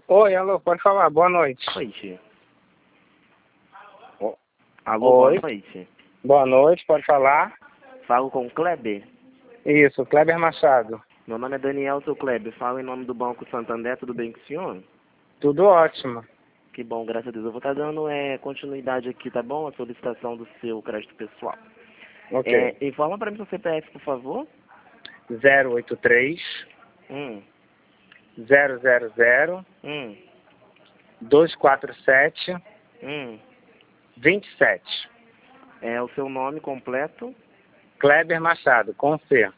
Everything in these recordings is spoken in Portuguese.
Oi, alô, pode falar, boa noite. Noite. Alô, Oi. boa noite. Boa noite, pode falar. Falo com o Kleber. Isso, Kleber Machado. Meu nome é Daniel, sou Kleber. Falo em nome do Banco Santander, tudo bem com o senhor? Tudo ótimo. Que bom, graças a Deus. Eu vou estar dando continuidade aqui, tá bom? A solicitação do seu crédito pessoal. Ok. Informa para mim seu CPF, por favor. 083 Hum, 000 hum, 247 hum. 27. É o seu nome completo. Kleber Machado, com C.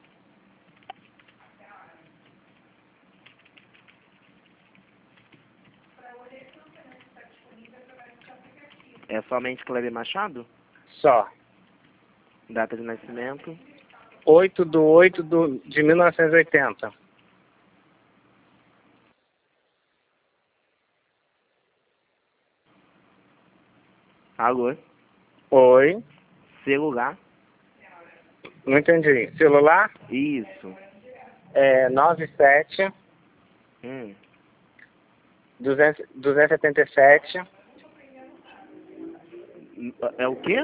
É somente Kleber Machado? Só. Data de nascimento. 8/8 de 1980. Alô? Oi. Celular. Não entendi. Celular? Isso. 97 Hum. 277 É o quê?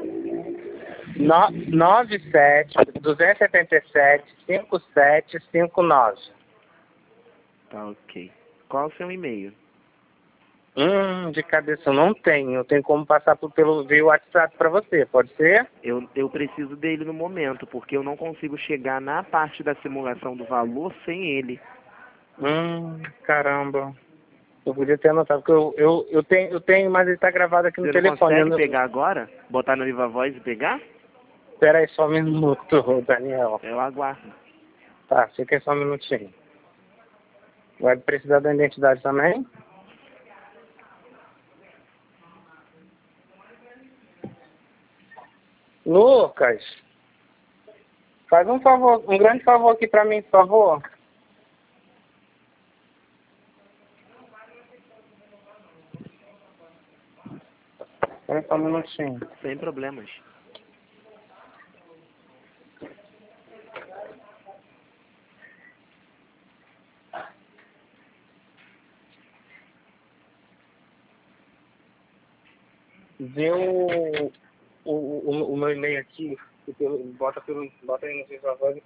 97 277 5759. Tá, ok. Qual é o seu e-mail? De cabeça eu não tenho. Eu tenho como passar pelo via WhatsApp para você, pode ser? Eu preciso dele no momento, porque eu não consigo chegar na parte da simulação do valor sem ele. Caramba. Eu podia ter anotado, porque eu tenho, mas ele está gravado aqui no Você não telefone. consegue pegar agora? Botar no Viva Voz e pegar? Espera aí só um minuto, Daniel. Eu aguardo. Tá, fica aí só um minutinho. Vai precisar da identidade também? Lucas, faz um favor, um grande favor aqui para mim, por favor. Espera só um minutinho. Sem problemas. Vê o meu e-mail aqui, bota aí no Viva Voz.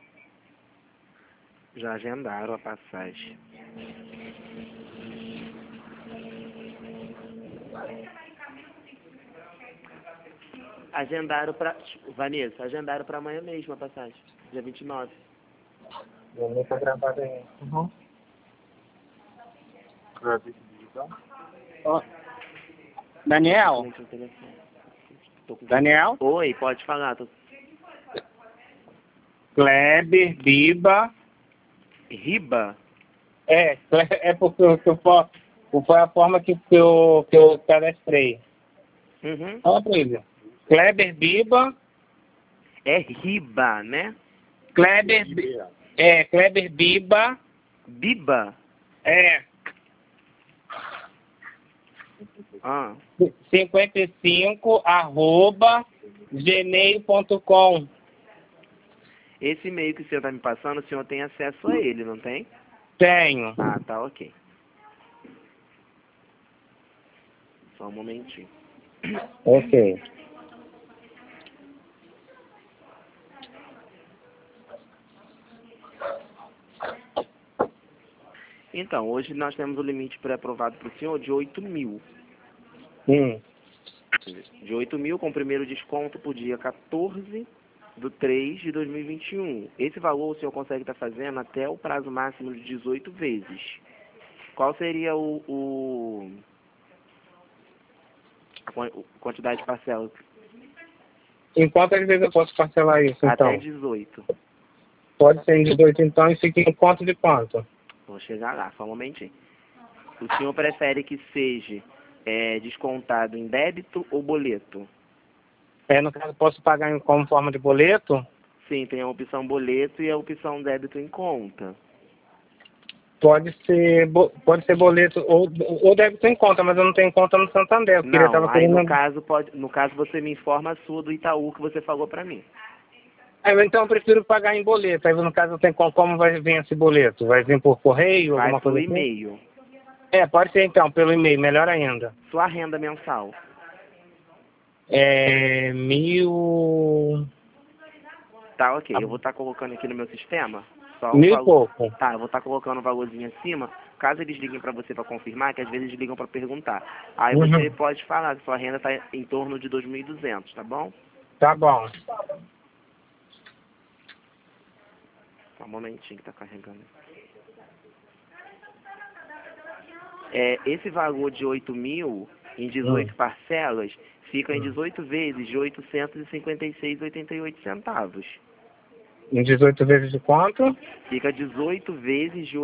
Já agendaram a passagem. Agendaram pra... Vanessa, agendaram pra amanhã mesmo a passagem. Dia 29. O e-mail tá gravado aí. Ó, Daniel? Excelente, no telefone. Tô com... Daniel? Oi, pode falar. Kleber, Biba. Riba? É porque foi a forma que eu cadastrei. Uhum. Fala pra ele. Kleber, Biba. É Riba, né? Kleber Biba. Biba? É. Ah. 55 @gmail.com. Esse e-mail que o senhor tá me passando, o senhor tem acesso a ele, não tem? Tenho. Ah, tá, ok. Só um momentinho. Ok. Então, hoje nós temos o limite pré-aprovado para o senhor de 8.000. De 8.000 com o primeiro desconto por dia 14/3/2021. Esse valor o senhor consegue estar fazendo até o prazo máximo de 18 vezes. Qual seria a quantidade de parcela? Em quantas vezes eu posso parcelar isso, então? Até 18. Pode ser em 18, então, e fica em quanto de quanto? Vou chegar lá, só um momentinho. O senhor prefere que seja descontado em débito ou boleto? No caso, posso pagar como forma de boleto? Sim, tem a opção boleto e a opção débito em conta. Pode ser boleto ou débito em conta, mas eu não tenho conta no Santander. Eu queria Não, tava aí querendo... no caso você me informa a sua do Itaú que você falou pra mim. Então eu prefiro pagar em boleto. Aí no caso eu tenho como vai vir esse boleto? Vai vir por correio, Vai alguma pro coisa assim? e-mail. Pode ser então, pelo e-mail, melhor ainda. Sua renda mensal. 1.000... Tá, ok. Eu vou estar colocando aqui no meu sistema só o 1.000 e valor. pouco. Tá, eu vou estar colocando o valorzinho acima. Caso eles liguem para você para confirmar, que às vezes eles ligam para perguntar. Aí você Uhum. pode falar que sua renda está em torno de 2.200, tá bom? Tá bom. Só um momentinho que tá carregando. Esse valor de 8.000 em Hum. 18 parcelas fica em 18 vezes de 856,88 centavos. Em 18 vezes de quanto? Fica 18 vezes de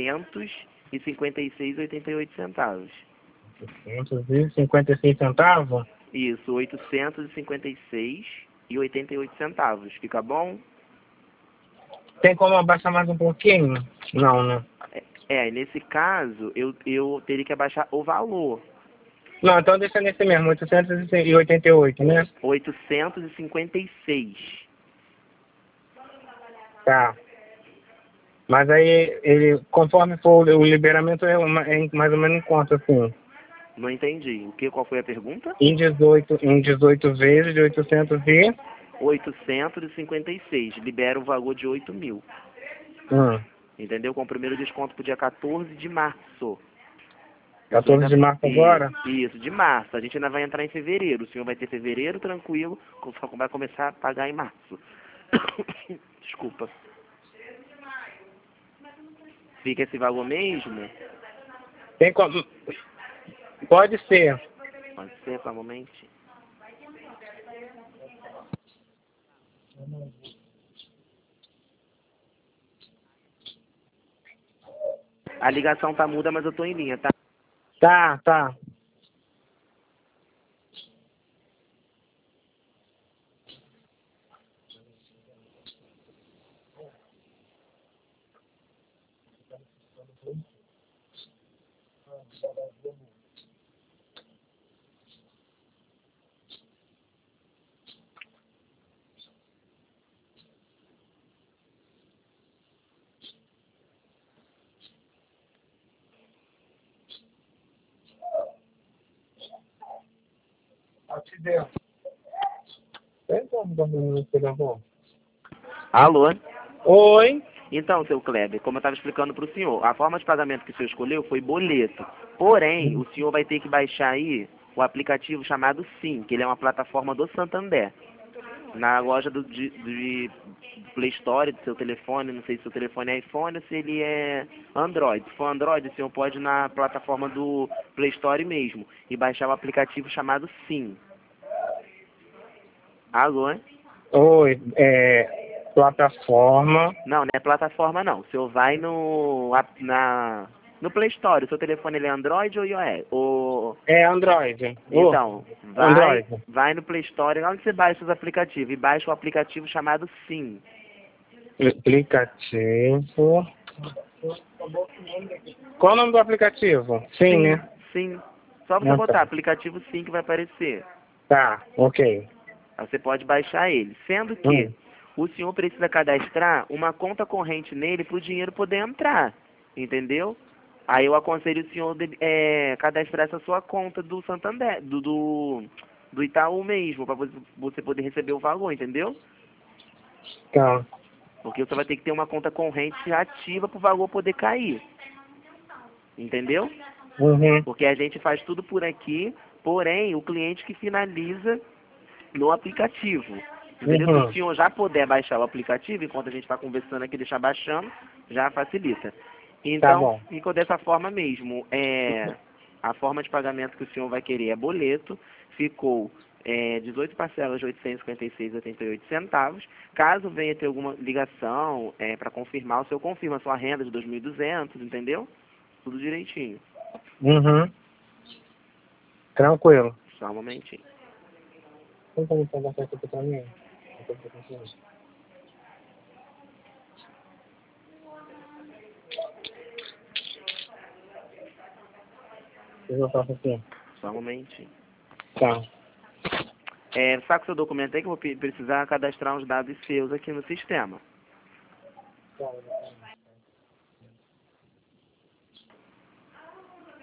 856,88 centavos. 556 centavos? Isso, 856,88 centavos. Fica bom? Tem como abaixar mais um pouquinho? Não, né? Nesse caso, eu teria que abaixar o valor. Não, então deixa nesse mesmo, 888, né? 856. Tá. Mas aí, ele, conforme for o liberamento, é mais ou menos em conta, assim. Não entendi. Qual foi a pergunta? Em 18 vezes de 800 e... 856. Libera o valor de 8.000. Hum, Entendeu? Com o primeiro desconto pro dia 14 de março. O senhor 14 de ainda... março agora? Isso, de março. A gente ainda vai entrar em fevereiro. O senhor vai ter fevereiro tranquilo, só vai começar a pagar em março. Desculpa. Fica esse valor mesmo? Tem como... Pode ser. Pode ser, só um momento. A ligação tá muda, mas eu tô em linha, tá? Tá, tá. Tem como dar um telefone? Alô? Oi? Então, seu Kleber, como eu estava explicando para o senhor, a forma de pagamento que o senhor escolheu foi boleto. Porém, o senhor vai ter que baixar aí o aplicativo chamado Sim, que ele é uma plataforma do Santander. Na loja de Play Store do seu telefone, não sei se o seu telefone é iPhone ou se ele é Android. Se for Android, o senhor pode ir na plataforma do Play Store mesmo e baixar o aplicativo chamado Sim. Alô? Oi, plataforma. Não, não é plataforma não. O senhor vai no Play Store. O seu telefone ele é Android ou iOS? É Android. Então, Android. vai no Play Store, lá onde você baixa os aplicativos, e baixa o aplicativo chamado Sim. Aplicativo. Qual o nome do aplicativo? Sim, né? Sim. Só você Ah, botar tá. aplicativo Sim que vai aparecer. Tá, ok. Aí você pode baixar ele. Sendo que Hum. o senhor precisa cadastrar uma conta corrente nele para o dinheiro poder entrar. Entendeu? Aí eu aconselho o senhor cadastrar essa sua conta do Santander, do Itaú mesmo, para você poder receber o valor, entendeu? Tá. Porque você vai ter que ter uma conta corrente ativa para o valor poder cair. Entendeu? Uhum. Porque a gente faz tudo por aqui, porém o cliente que finaliza no aplicativo. Entendeu? Se o Uhum. senhor já puder baixar o aplicativo, enquanto a gente está conversando aqui, deixar baixando, já facilita. Tá Então, bom. ficou dessa forma mesmo. A forma de pagamento que o senhor vai querer é boleto. Ficou 18 parcelas de 856,88 centavos. Caso venha ter alguma ligação para confirmar, o senhor confirma a sua renda de 2.200, entendeu? Tudo direitinho. Uhum. Tranquilo. Só um momentinho. Tem como pegar essa aqui pra mim? Eu faço assim. Só um momentinho. Tá. Saca o seu documento aí que eu vou precisar cadastrar uns dados seus aqui no sistema.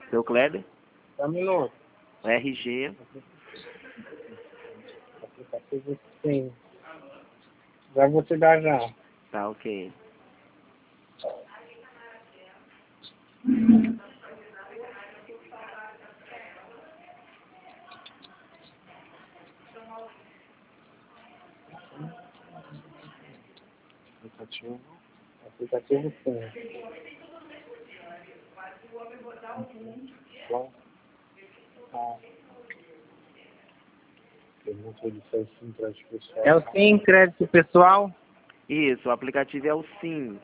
Seu Kleber? Só um minuto. O RG. Aplicativo sim. Já vou te dar já. Tá, ok. Aplicativo sim. Bom. É o Sim Crédito Pessoal? Isso, o aplicativo é o Sim.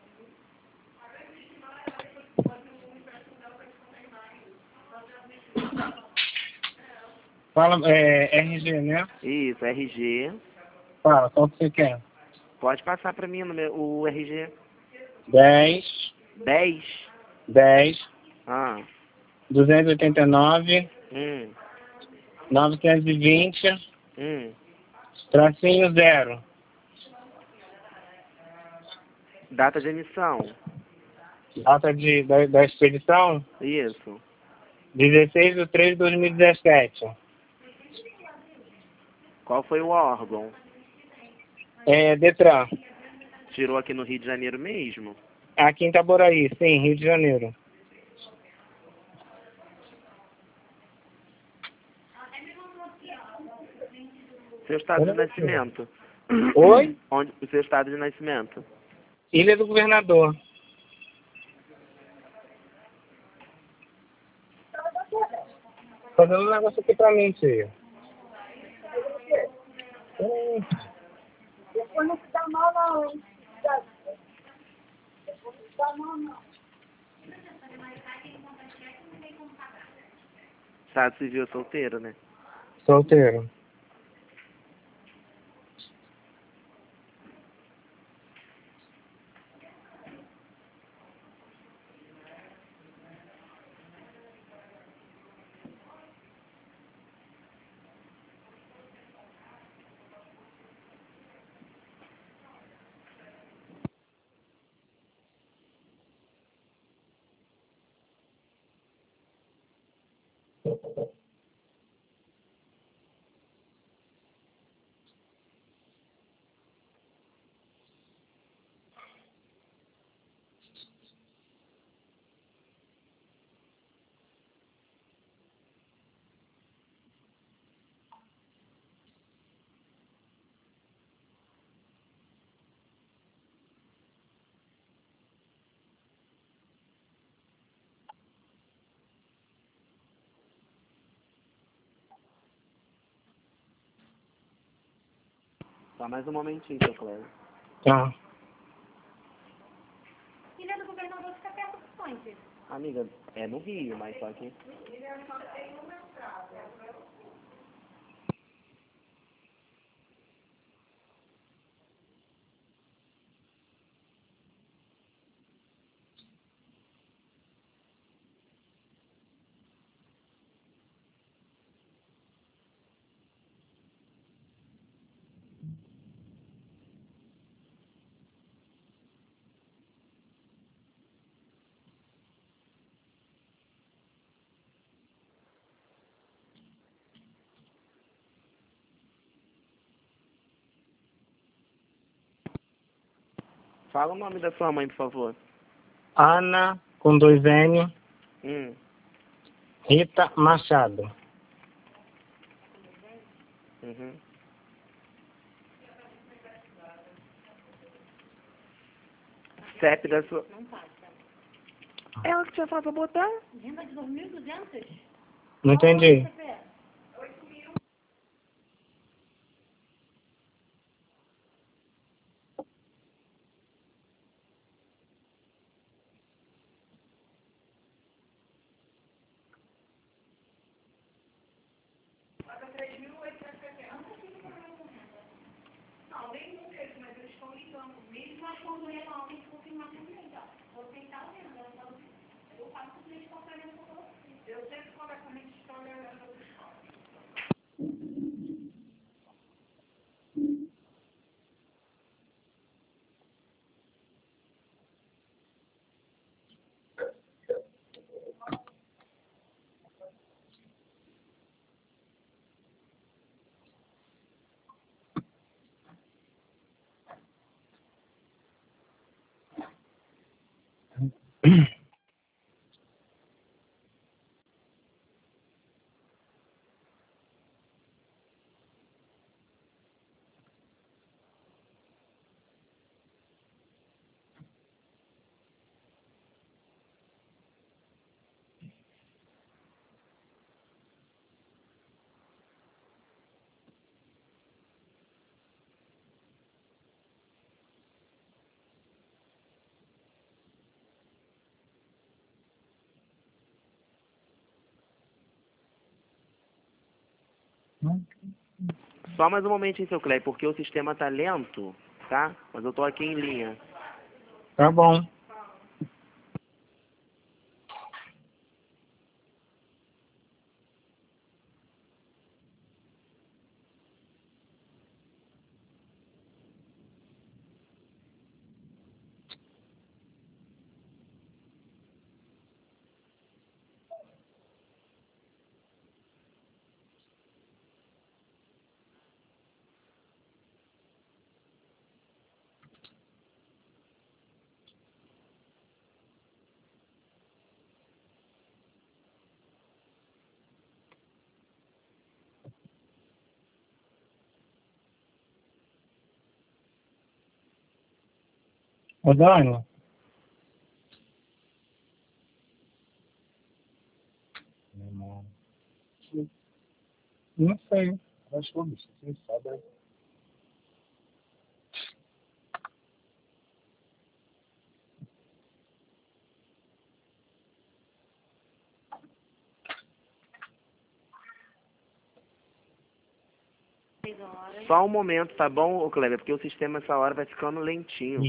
Fala, RG, né? Isso, RG. Fala, qual que você quer? Pode passar pra mim o RG. 10, 10. 10, Ah. 289, Hum. 920, Hum. tracinho 0. Data de emissão. Data da expedição? Isso. 16/3/2017. Qual foi o órgão? Detran. Tirou aqui no Rio de Janeiro mesmo? Aqui em Itaboraí, sim, Rio de Janeiro. Seu estado de nascimento. Oi? Onde, o seu estado de nascimento. Ilha do Governador. Fazendo um negócio aqui pra mim, tio. Depois não se dá mal, não, hein? Depois não se dá mal, não. Estado civil solteiro, né? Solteiro. Só mais um momentinho, seu Cléber. Tá. Ilha do Governador fica perto do onde? Amiga, é no Rio, mas só que... Fala o nome da sua mãe, por favor. Ana, com 2 N, Hum. Rita Machado. Uhum. CEP da sua... Não passa. Ela que tinha falado pra botar? Venda de 2.200? Não entendi. Só mais um momentinho, seu Cleber, porque o sistema tá lento, tá? Mas eu tô aqui em linha. Tá bom. Ô, Dani. Não sei. Acho que você sabe. Só um momento, tá bom, ô Cleber? Porque o sistema essa hora vai ficando lentinho.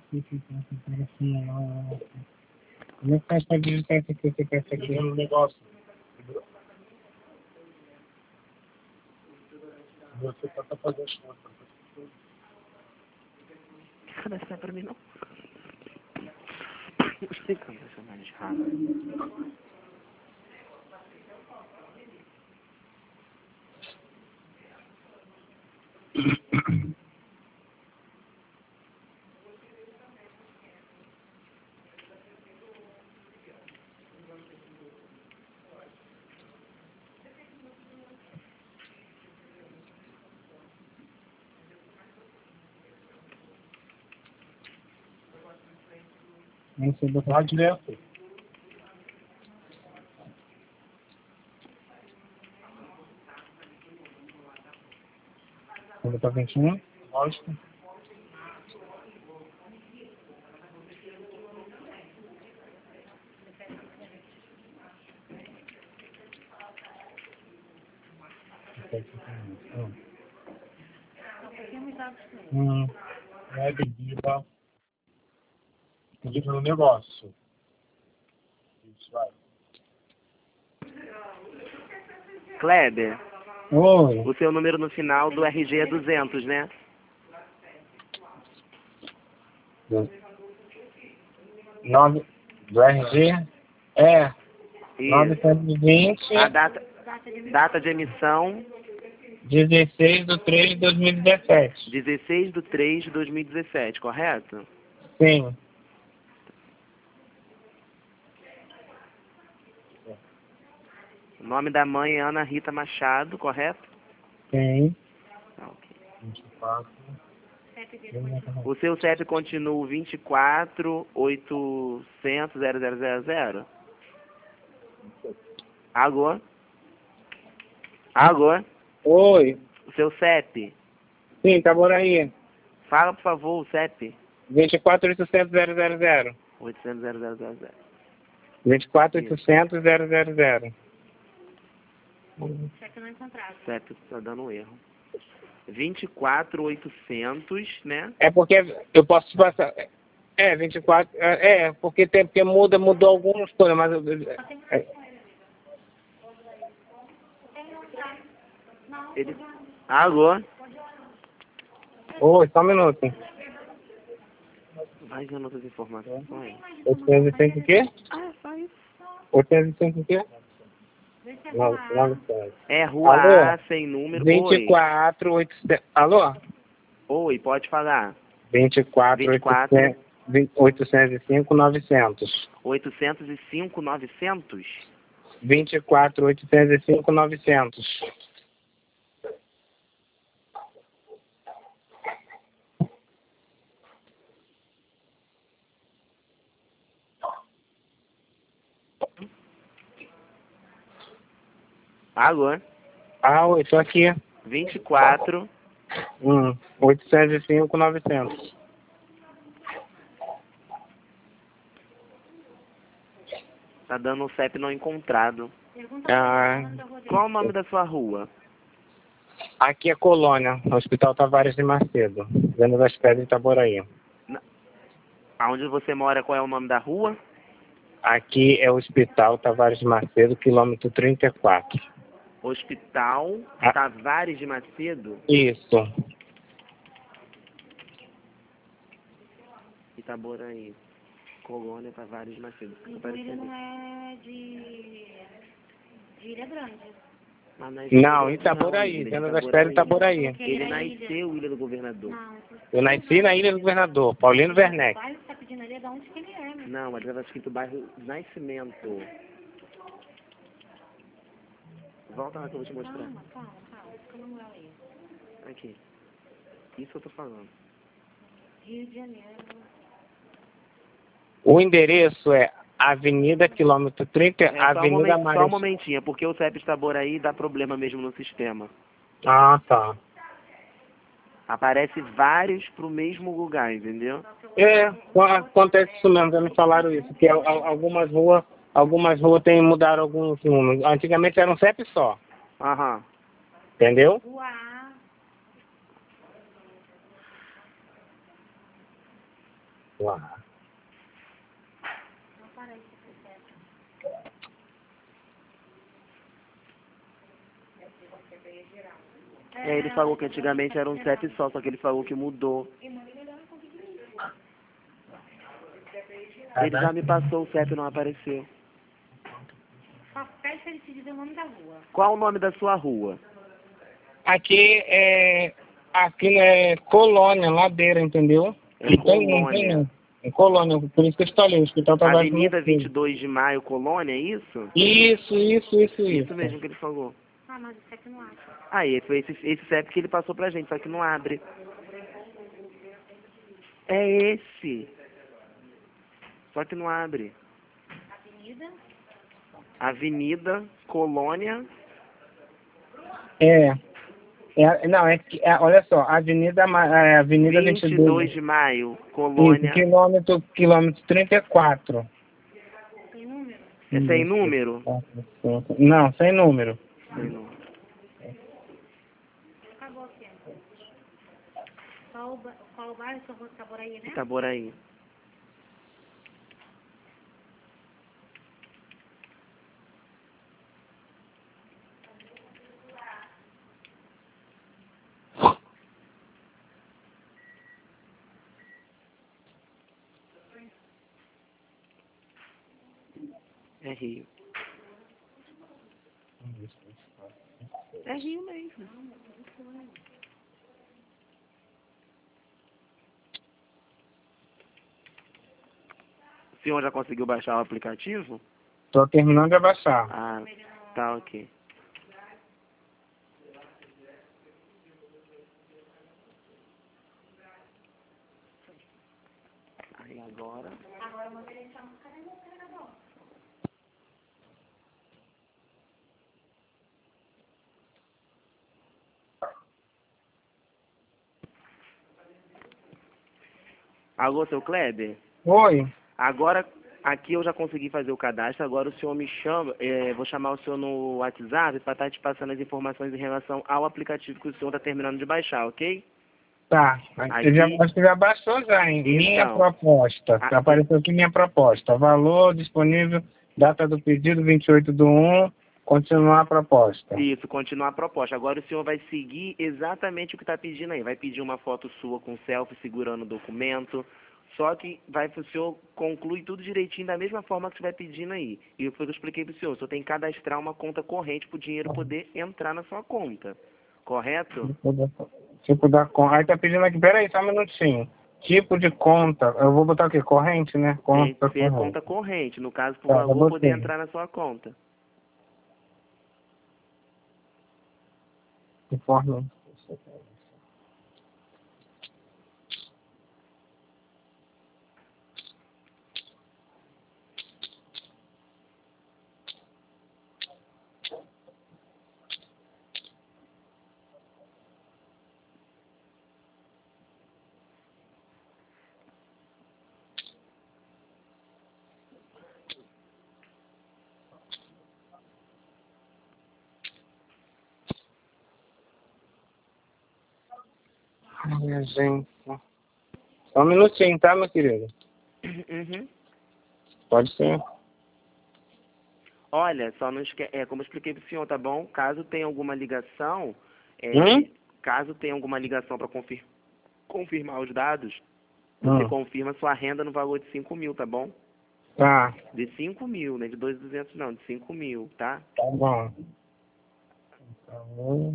Como é que faz pra digitar isso aqui? Você quer isso aqui no negócio? Você tá fazendo isso. Cara, isso não é pra mim, não. Não sei como vai chamar de raro. Não sei botar direto. Vou botar 21? Lógico. É bebida. Bebida no negócio. Isso, vai. Kleber, Oi. o seu número no final do RG é 200, né? Nove do RG é E 920 a data de emissão, 16/3/2017. 16/3/2017, correto? Sim. O nome da mãe é Ana Rita Machado, correto? Sim. Ah, ok. 24. O seu CEP continua 24.800.0000? Alô? Alô? Oi. O seu CEP? Sim, tá por aí. Fala, por favor, o CEP. 24.800.000. 800.000. 24.800.000. Cheque não encontrado. CEP tá dando um erro. 24.800, né? É porque eu posso te passar. 24. Porque tem, porque mudou algumas coisas, mas. Ele... Alô? Oi, só um minuto. Vai vendo outras informações. 805 o quê? Ah, só isso. 805 o quê? Não, É rua alô? A, sem número. 24.800. Alô? Oi, pode falar. 24.800. 805.900. 805.900? 24.805.900. Alô? Ah, oi, tô aqui. 24. 805.900. Tá dando um CEP não encontrado. Ah, Qual o nome da sua rua? aqui é Colônia, Hospital Tavares de Macedo, Venda das Pedras, Itaboraí. Aonde você mora, qual é o nome da rua? Aqui é o Hospital Tavares de Macedo, quilômetro 34. Hospital Tavares de Macedo, Isso. Itaboraí. Colônia Tavares de Macedo. Então ele não é de Ilha Grande. Não, Itaboraí, Venda das Pedras, Itaboraí. Ele nasceu Ilha do Governador. Não, Eu nasci na Ilha do Governador, Paulino Werneck. o bairro que tá pedindo ali é de onde que ele é, né? Não, mas estava escrito bairro Nascimento. Volta lá que eu vou te mostrar. Calma, fica no meu aí. Aqui. Isso eu tô falando. Rio de Janeiro. O endereço é Avenida Quilômetro 30, Avenida Só um Marechal. momentinho, é porque o CEP Itaboraí dá problema mesmo no sistema. Ah, tá. Aparece vários pro mesmo lugar, entendeu? Acontece isso mesmo, já me falaram isso, que algumas ruas mudaram alguns números. Antigamente era um CEP só, Aham. entendeu? Uá. Uau. Não parece que é. Ele falou que antigamente era um CEP só que ele falou que mudou. Ele já me passou o CEP e não apareceu. Só pede pra ele te dizer o nome da rua. Qual o nome da sua rua? Aqui é Colônia, Ladeira, entendeu? É Não tem Colônia. não. É Colônia, por isso que eu te falei, o Hospital Tavares de Avenida Macedo. 22 de Maio, Colônia, é isso? Isso. Isso mesmo que ele falou. Ah, mas isso aqui não acha. Aí, foi esse CEP que ele passou pra gente, só que não abre. É esse. Só que não abre. Avenida? Avenida, Colônia. Olha só, Avenida 22 de Maio, Isso, Colônia. quilômetro 34. Tem número? É sem número? Não, sem número. Sem número. Acabou aqui. Qual o bairro que eu vou Itaboraí, né? Itaboraí. É Rio. É Rio mesmo. O senhor já conseguiu baixar o aplicativo? Tô terminando de abaixar. Ah, tá ok. Aí agora... Agora eu vou deixar um carregador. Alô, seu Kleber? Oi. Agora, aqui eu já consegui fazer o cadastro, agora o senhor me chama, vou chamar o senhor no WhatsApp para estar te passando as informações em relação ao aplicativo que o senhor está terminando de baixar, ok? Tá. Acho que já baixou já, hein? Minha Então, proposta. aqui. Apareceu aqui minha proposta. Valor disponível, data do pedido 28/1, continuar a proposta. Isso, continuar a proposta. Agora o senhor vai seguir exatamente o que está pedindo aí. Vai pedir uma foto sua com selfie segurando o documento. Só que o senhor conclui tudo direitinho da mesma forma que você vai pedindo aí. E foi o que eu expliquei para o senhor. O senhor tem que cadastrar uma conta corrente para o dinheiro poder entrar na sua conta. Correto? Tipo da conta. Aí tá pedindo aqui, peraí, só um minutinho. Tipo de conta. Eu vou botar o quê? Corrente, né? Tem Conta que ser corrente. conta corrente, no caso, pro Tá, eu valor poder botei. entrar na sua conta. Informe. Ai, minha gente. Só um minutinho, tá, meu querido? Uhum. Pode ser. Olha, só não esquece, como eu expliquei pro senhor, tá bom? Caso tenha alguma ligação, Hum? caso tenha alguma ligação para confirmar os dados, você Hum. confirma sua renda no valor de 5.000, tá bom? Tá, De 5.000, né? De 2.200 não, de 5.000, tá? tá bom. Tá bom.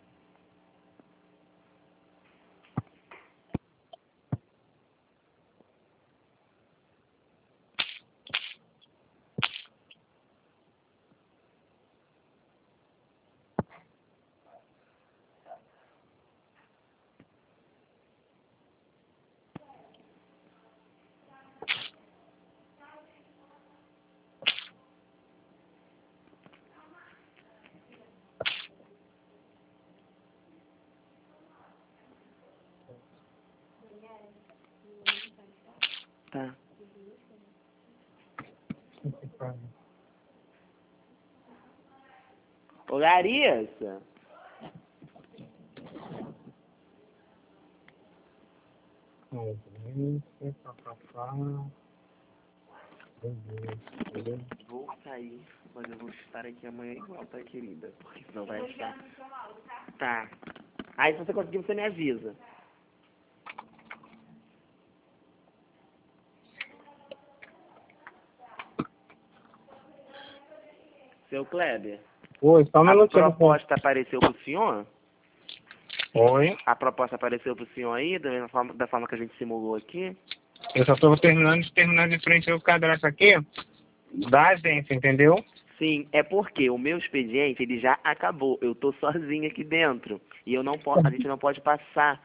Tá. Ô, Larissa! Vou sair, mas eu vou estar aqui amanhã igual, tá, querida? Porque senão vai achar. Tá. Aí, se você conseguir, você me avisa. Seu Kleber, Oi, só um a minutinho. proposta apareceu pro senhor? Oi. A proposta apareceu pro senhor aí, da forma que a gente simulou aqui? Eu só tô terminando de preencher o cadastro aqui da agência, entendeu? Sim, é porque o meu expediente, ele já acabou. Eu tô sozinho aqui dentro. E eu não posso, a gente não pode passar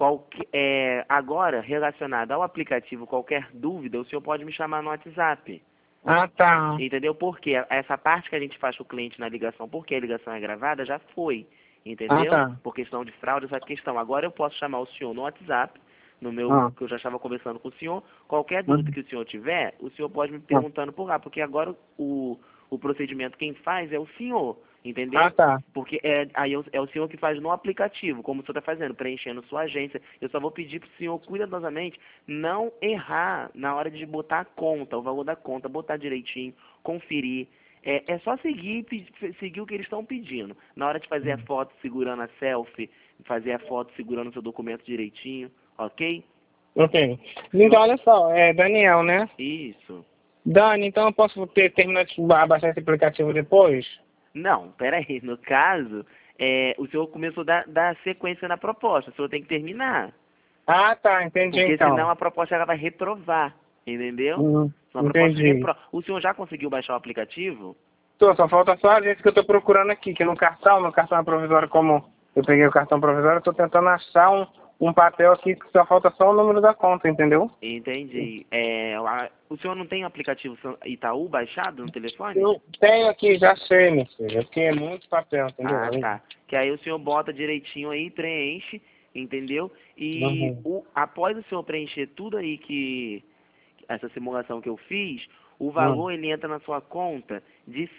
agora, relacionado ao aplicativo, qualquer dúvida, o senhor pode me chamar no WhatsApp. Ah, tá. Entendeu? Porque essa parte que a gente faz com o cliente na ligação, porque a ligação é gravada, já foi. Ah, Entendeu? tá. Por questão de fraude, essa questão. Agora eu posso chamar o senhor no WhatsApp, no meu, Ah. que eu já estava conversando com o senhor. Qualquer dúvida que o senhor tiver, o senhor pode me perguntando por lá, porque agora o procedimento quem faz é o senhor. Entendeu? Ah, tá. Porque aí é o senhor que faz no aplicativo, como o senhor está fazendo, preenchendo sua agência. Eu só vou pedir para o senhor, cuidadosamente, não errar na hora de botar a conta, o valor da conta, botar direitinho, conferir. É só seguir o que eles estão pedindo. Na hora de fazer a foto segurando a selfie, fazer a foto segurando o seu documento direitinho, ok? Ok. Então, olha só, é Daniel, né? Isso. Dani, então eu posso terminar de baixar esse aplicativo depois? Não, peraí. No caso, o senhor começou a dar sequência na proposta. O senhor tem que terminar. Ah, tá, entendi Porque então. senão a proposta ela vai reprovar, entendeu? Senão a proposta Entendi. O senhor já conseguiu baixar o aplicativo? Só falta só a agência que eu tô procurando aqui, que no cartão é provisório, como eu peguei o cartão provisório, eu tô tentando achar um papel aqui que só falta só o número da conta, entendeu? Entendi. O senhor não tem o aplicativo Itaú baixado no telefone? Eu tenho aqui, já sei, meu filho, porque é muito papel, entendeu? Ah, tá. Que aí o senhor bota direitinho aí, preenche, entendeu? E Uhum. após o senhor preencher tudo aí essa simulação que eu fiz, o valor ele entra na sua conta de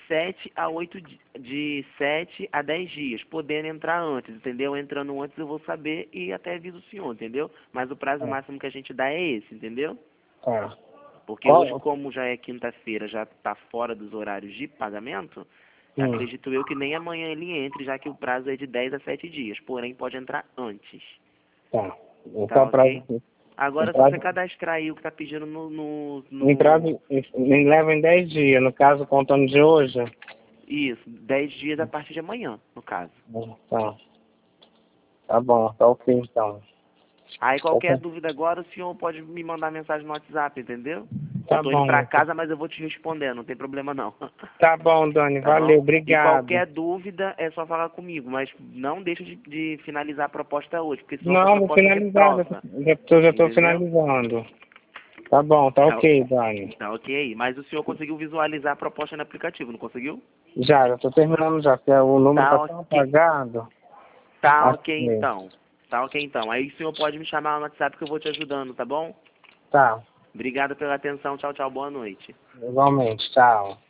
7 a 10 dias, podendo entrar antes, entendeu? Entrando antes eu vou saber e até aviso o senhor, entendeu? Mas o prazo máximo que a gente dá é esse, entendeu? Tá. Porque hoje, como já é quinta-feira, já está fora dos horários de pagamento, acredito eu que nem amanhã ele entre, já que o prazo é de 10 a 7 dias, porém pode entrar antes. Tá. Tá, Então, ok? Agora, se você prazo, cadastrar aí o que está pedindo me leva em 10 dias, no caso, contando de hoje. Isso, 10 dias a partir de amanhã, no caso. Tá. Tá bom, tá ok então. Aí qualquer Ok. dúvida agora, o senhor pode me mandar mensagem no WhatsApp, entendeu? Tá Eu tô bom. indo pra casa, mas eu vou te responder, não tem problema não. Tá bom, Dani. Tá Valeu, bom? E obrigado. qualquer dúvida é só falar comigo, mas não deixa de finalizar a proposta hoje, porque senão sua Não, vou proposta finalizar. reprova, Já tô entendeu? finalizando. Tá bom, tá Tá, ok, Dani. tá ok, mas o senhor conseguiu visualizar a proposta no aplicativo, não conseguiu? Já tô terminando já, porque o número Tá tá tão ok, apagado. tá ok Aqui. então. Tá ok então. Aí o senhor pode me chamar no WhatsApp que eu vou te ajudando, tá bom? Tá, Obrigado pela atenção, tchau, tchau, boa noite. igualmente, tchau.